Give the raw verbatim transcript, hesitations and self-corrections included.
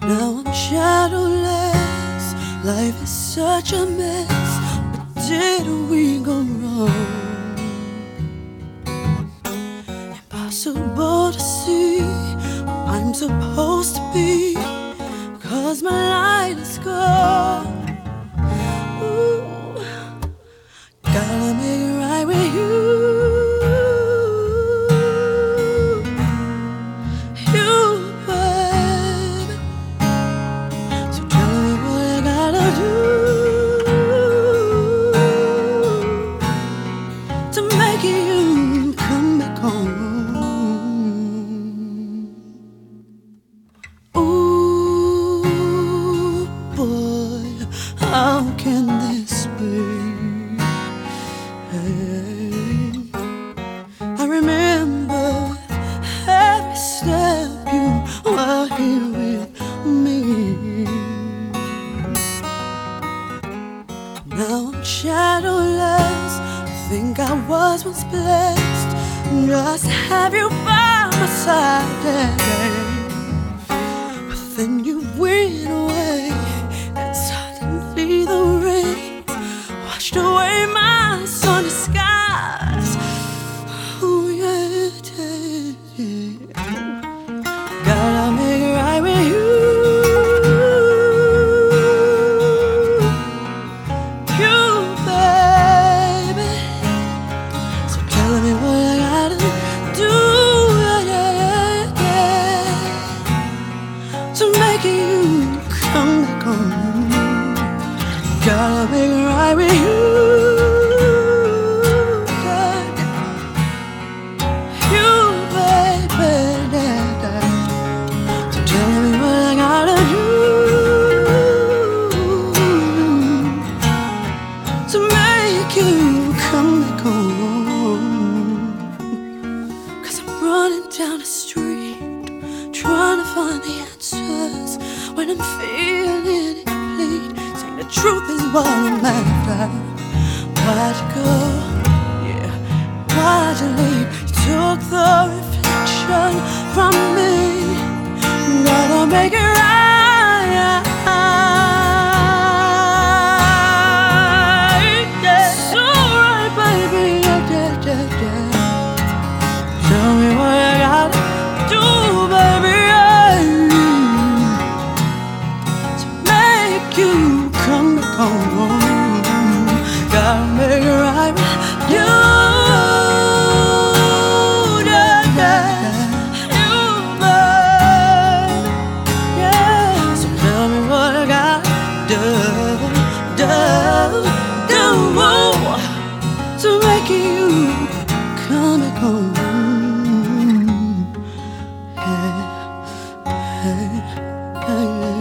Now I'm shadowless. Life is such a mess. But did we go wrong? Impossible to see where I'm supposed to be, 'cause my light is gone. Ooh, gotta make it right with you. You, baby. So tell me what I gotta do to make you come back home. How can this be? Hey, I remember every step you were here with me. Now I'm shadowless. I think I was once blessed just to have you by my side. Yeah. But then you went away. The rain washed away my sunny skies. Oh yeah, yeah. Gotta make it right with you. You, baby. So tell me what I gotta do, yeah, yeah, yeah, to make you come back home. Gotta make it right with you, yeah. You, baby, yeah, yeah. So tell me what I gotta do to make you come back home. 'Cause I'm running down the street trying to find the answers when I'm feeling incomplete. The truth is what I'm after. Why'd you go? Yeah, why'd you leave? You took the reflection from me. Gotta make it right, yeah. So right, baby, yeah, yeah, yeah, yeah. Tell me what I gotta do, baby, yeah, to make you come back home. Gotta make it right with you, yeah, yeah. You, babe, yeah. So tell me what I gotta do, do, do to make you come back home. Yeah, yeah, yeah.